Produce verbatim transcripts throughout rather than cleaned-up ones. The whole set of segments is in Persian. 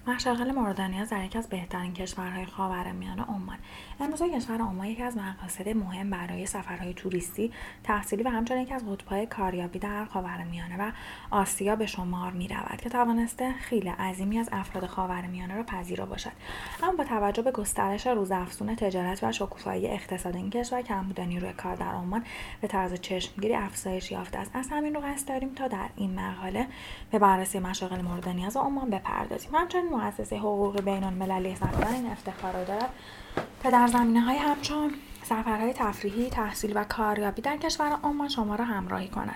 مشاغل مورد نیاز در یکی از بهترین کشورهای خاورمیانه عمان. امروزه کشور عمان یکی از مقاصد مهم برای سفرهای توریستی، تحصیلی و همچنین یکی از قطب‌های کاریابی در خاورمیانه و آسیا به شمار می‌رود که توانسته خیل عظیمی از افراد خاورمیانه را پذیرا باشد. اما با توجه به گسترش روزافزون تجارت و شکوفایی اقتصاد این کشور، کمبود نیروی کار در عمان به طرز چشمگیری افزایش یافته است. از همین رو قصد داریم تا در این مقاله به بررسی مشاغل مورد نیاز عمان بپردازیم. همچنین مؤسسه حقوق بین‌المللی سفران این افتخار را دارد که در زمینه‌های همچون سفرهای تفریحی، تحصیل و کاریابی در کشور عمان شما را همراهی کند.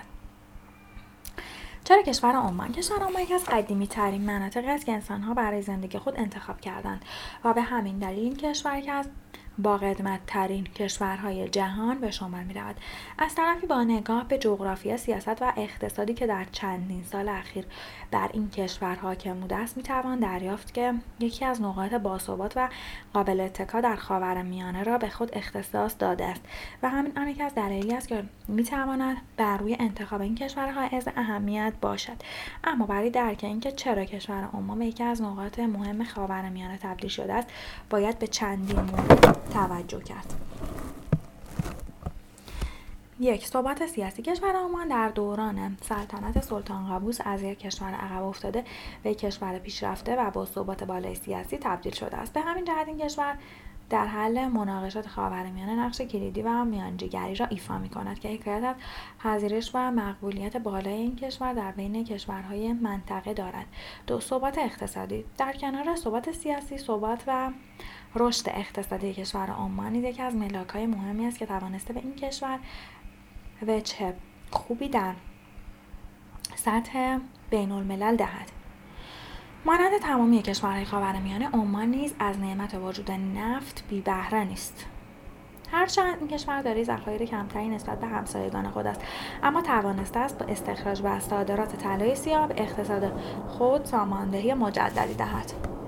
چرا کشور عمان؟ کشور عمان یکی از قدیمی‌ترین مناطقی است که انسان‌ها برای زندگی خود انتخاب کردند و به همین دلیل این کشور که از با قدمت‌ترین کشورهای جهان به شمار می‌رود. از طرفی با نگاه به جغرافیا، سیاست و اقتصادی که در چندین سال اخیر بر این کشور حاکم بوده است، می‌توان دریافت که یکی از نقاط باثبات و قابل اتکا در خاورمیانه را به خود اختصاص داده است و همین آن یکی از دلایلی است که می‌تواند بر روی انتخاب این کشور حائز اهمیت باشد. اما برای درک اینکه چرا کشور عمان به یکی از نقاط مهم خاورمیانه تبدیل شده است، باید به چندین مورد توجه کرد. یک، ثبات سیاسی. کشور عمان در دوران سلطنت سلطان قابوس از یک کشور عقب افتاده به یک کشور پیشرفته و با ثبات بالای سیاسی تبدیل شده است. به همین جهت این کشور در حل مناقشات خاورمیانه نقش کلیدی و میانجیگری را ایفا می‌کند که حکایت از پذیرش و مقبولیت بالای این کشور در بین کشورهای منطقه دارد. دو، ثبات اقتصادی. در کنار ثبات سیاسی، ثبات و رشد اقتصادی کشور عمان نیز یکی از ملاک‌های مهمی است که توانسته به این کشور وجه خوبی در سطح بین‌الملل دهد. مانند تمامی کشورهای خاورمیانه، عمان نیز از نعمت وجود نفت بی بهره نیست. هرچند این کشور دارای ذخایر کمتری نسبت به همسایگان خود است، اما توانسته است با استخراج و صادرات طلای سیاه به اقتصاد خود ساماندهی مجددی دهد.